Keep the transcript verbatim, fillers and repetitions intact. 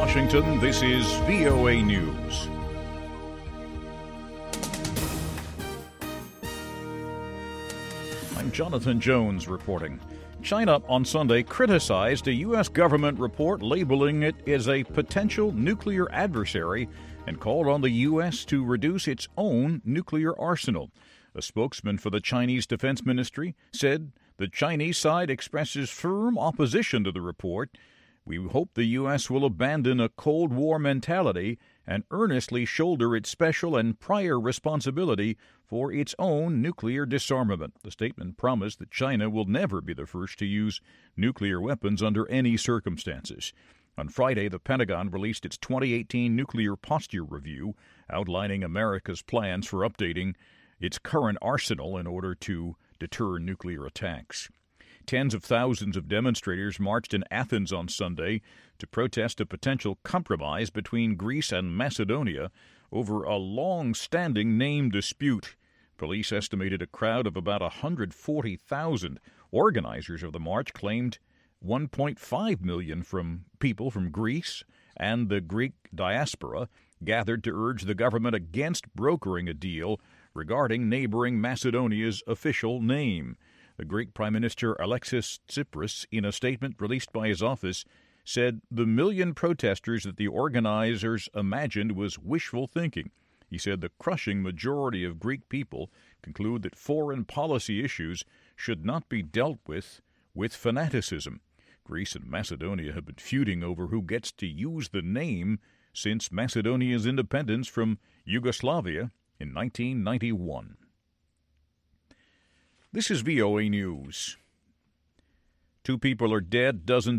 Washington, this is V O A News. I'm Jonathan Jones reporting. China on Sunday criticized a U S government report labeling it as a potential nuclear adversary and called on the U S to reduce its own nuclear arsenal. A spokesman for the Chinese Defense Ministry said the Chinese side expresses firm opposition to the report. We hope the U S will abandon a Cold War mentality and earnestly shoulder its special and prior responsibility for its own nuclear disarmament. The statement promised that China will never be the first to use nuclear weapons under any circumstances. On Friday, the Pentagon released its twenty eighteen Nuclear Posture Review, outlining America's plans for updating its current arsenal in order to deter nuclear attacks. Tens of thousands of demonstrators marched in Athens on Sunday to protest a potential compromise between Greece and Macedonia over a long-standing name dispute. Police estimated a crowd of about one hundred forty thousand. Organizers of the march claimed one point five million from people from Greece and the Greek diaspora gathered to urge the government against brokering a deal regarding neighboring Macedonia's official name. The Greek Prime Minister Alexis Tsipras, in a statement released by his office, said the million protesters that the organizers imagined was wishful thinking. He said the crushing majority of Greek people conclude that foreign policy issues should not be dealt with with fanaticism. Greece and Macedonia have been feuding over who gets to use the name since Macedonia's independence from Yugoslavia in nineteen ninety-one. This is V O A News. Two people are dead, dozens